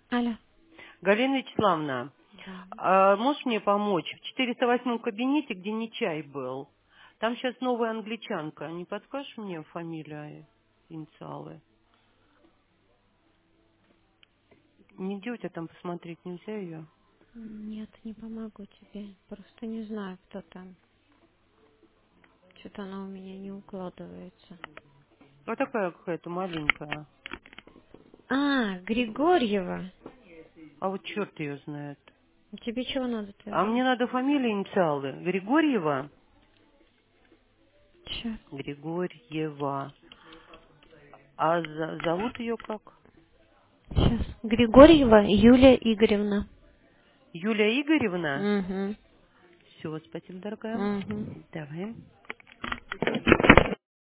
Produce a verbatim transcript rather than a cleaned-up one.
Алло. Галина Вячеславовна, Да. а можешь мне помочь? В четыреста восьмом кабинете, где Нечай был, там сейчас новая англичанка. Не подскажешь мне фамилию, инициалы? Нигде у тебя там посмотреть нельзя ее? Нет, не помогу тебе. Просто не знаю, кто там. Что-то она у меня не укладывается. Вот такая какая-то маленькая. А, Григорьева. А вот черт ее знает. Тебе чего надо-то? А мне надо фамилия, инициалы. Григорьева? Сейчас. Григорьева. А за- зовут ее как? Сейчас. Григорьева Юлия Игоревна. Юлия Игоревна? Угу. Все, спасибо, дорогая. Угу. Давай.